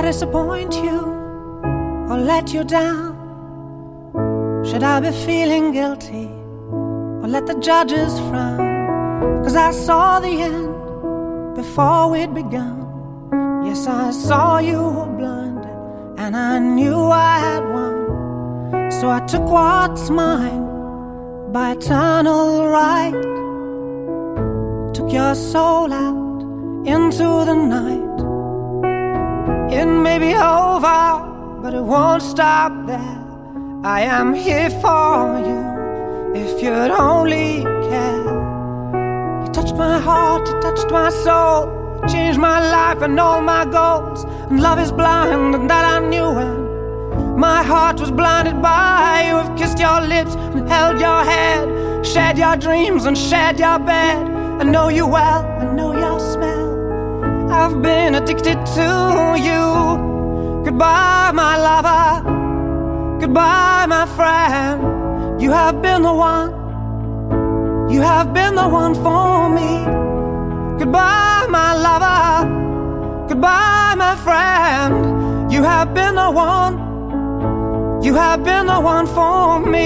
disappoint you or let you down? Should I be feeling guilty or let the judges frown? 'Cause I saw the end before we'd begun. Yes, I saw you were blinded and I knew I had won. So I took what's mine by eternal right. Took your soul out into the night. It may be over, but it won't stop there. I am here for you if you'd only care. You touched my heart, you touched my soul, you changed my life and all my goals. And love is blind, and that I knew when my heart was blinded by you. Have kissed your lips and held your head, shared your dreams and shared your bed. I know you well, I know your smell. I've been addicted to you. Goodbye, my lover. Goodbye, my friend. You have been the one. You have been the one for me. Goodbye, my lover. Goodbye, my friend. You have been the one. You have been the one for me.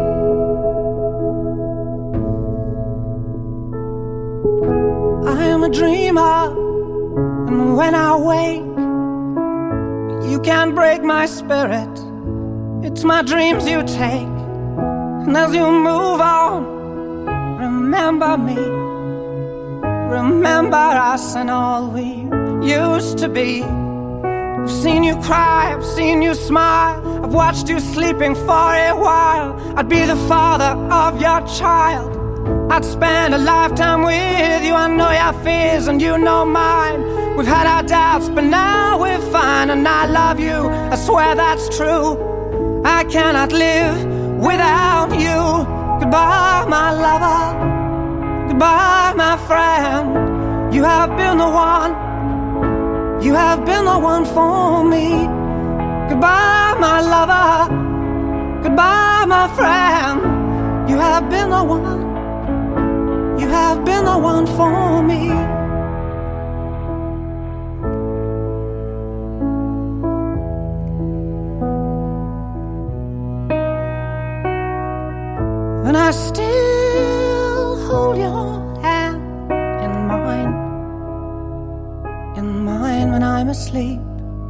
I am a dreamer, and when I wake, you can't break my spirit. It's my dreams you take. And as you move on, remember me. Remember us and all we used to be. I've seen you cry, I've seen you smile, I've watched you sleeping for a while. I'd be the father of your child. I'd spend a lifetime with you. I know your fears and you know mine. We've had our doubts, but now we're fine. And I love you, I swear that's true. I cannot live without you. Goodbye, my lover. Goodbye, my friend. You have been the one. You have been the one for me. Goodbye, my lover. Goodbye, my friend. You have been the one. You have been the one for me. And I still hold your hand in mine when I'm asleep.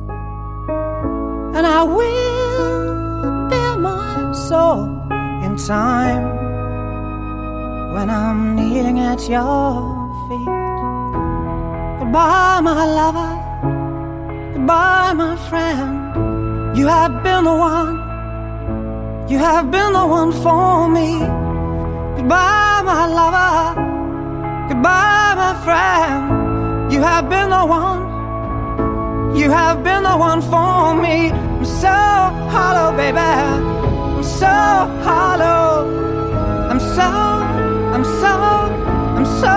And I will bare my soul in time when I'm kneeling at your feet. Goodbye, my lover. Goodbye, my friend. You have been the one. You have been the one for me. Goodbye, my lover. Goodbye, my friend. You have been the one. You have been the one for me. I'm so hollow, baby. I'm so hollow. I'm so